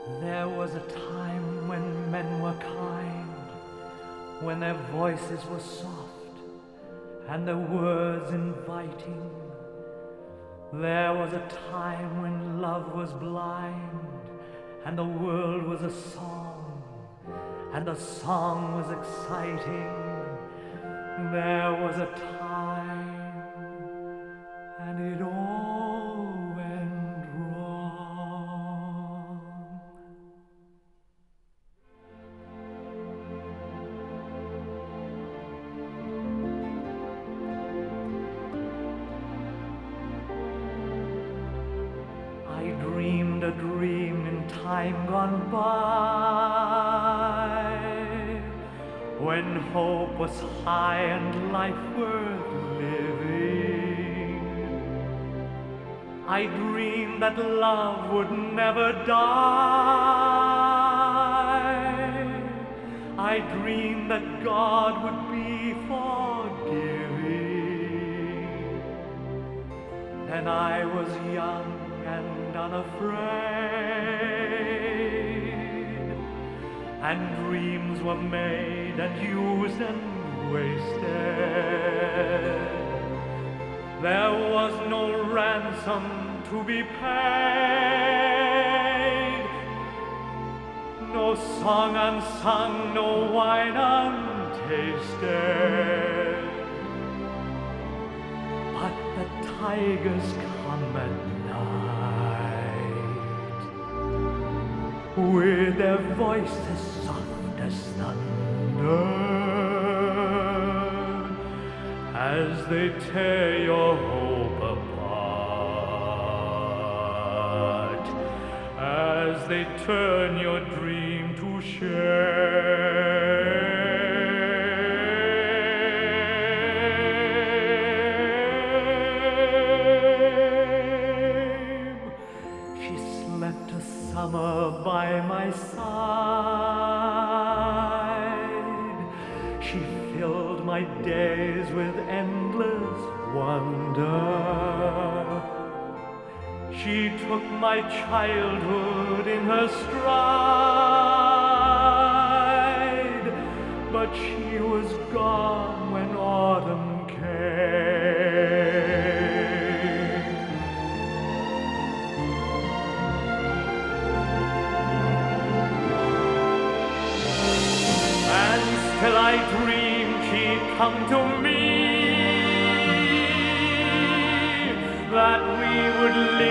There was a time when men were kind, when their voices were soft and their words inviting. There was a time when love was blind and the world was a song and the song was exciting. There was a time and it all went wrong. I dreamed a dream in time gone by, when hope was high and life worth living. I dreamed that love would never die. I dreamed that God would be forgiving. Then I was young and unafraid, and dreams were made and used and wasted. There was no ransom to be paid, no song unsung, no wine untasted. But the tigers come at night, with their voices soft as thunder, as they tear your hope apart, as they turn your dream to shame. She slept a summer by my side. She filled my days with endless wonder. She took my childhood in her stride, but she was gone when autumn came. And still I dreamed she'd come to me, that we would live